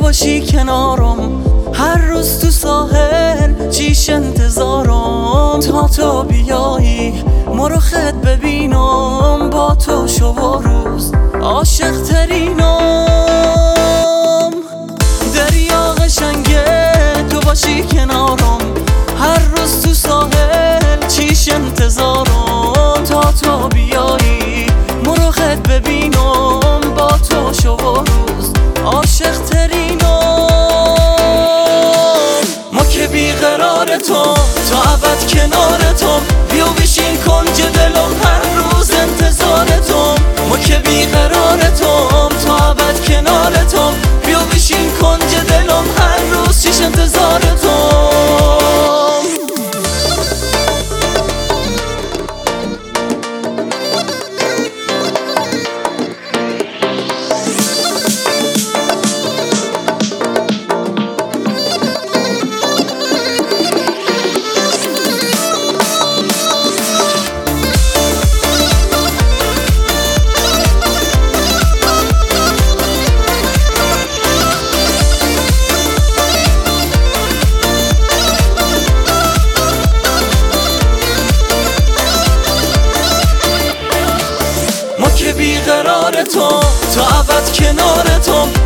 باشی کنارم، هر روز تو ساحل چیش انتظارم، تا تو بیایی مرو خط ببینم، با تو شب و روز عاشق ترینم. دریا قشنگه تو باشی کنارم، هر روز تو ساحل چیش انتظارم، تا تو بیایی مرو خط ببینم، با تو شب و روز عاشق ترینم. ما که بیقرارتم تو ابد کنارتم، بیا بشین کنج دلم هر روز انتظارتم. ما که بیقرارتم تو ابد کنارتم، بیا بشین کنج دلم هر روز چیش انتظارتم. بیقرارتم تو ابد کنارتم،